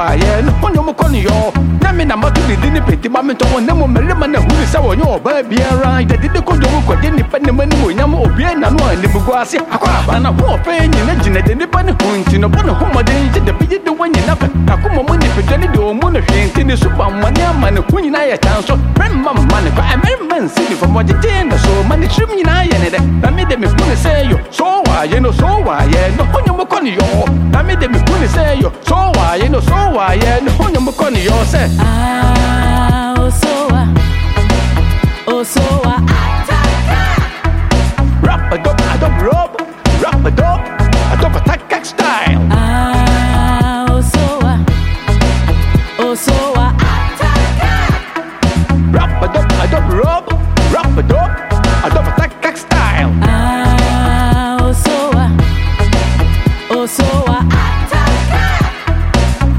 yeah, no one more con yo. Namina Matu didn't pay the moment on no man who is our no baby right. That did the Kojo for any penny money, Yamo, Bien, and one, the Buguasi, Aquabana, who are paying in a genet, and the penny point in a bonnet, whom I did the big the one in up. Nakuma money for Jenny do moon of in the super money, man, Queen I town. So, remember money, I'm a man sitting from what it is, so money shrimmy I and I made them say you, so why, you know, so why, yeah, no one more con yo. I made them say you, so why, you know, so why, yeah, no one more con yo, say. Ah, oh, so Rap a dog, rap a dog, a dog attack style.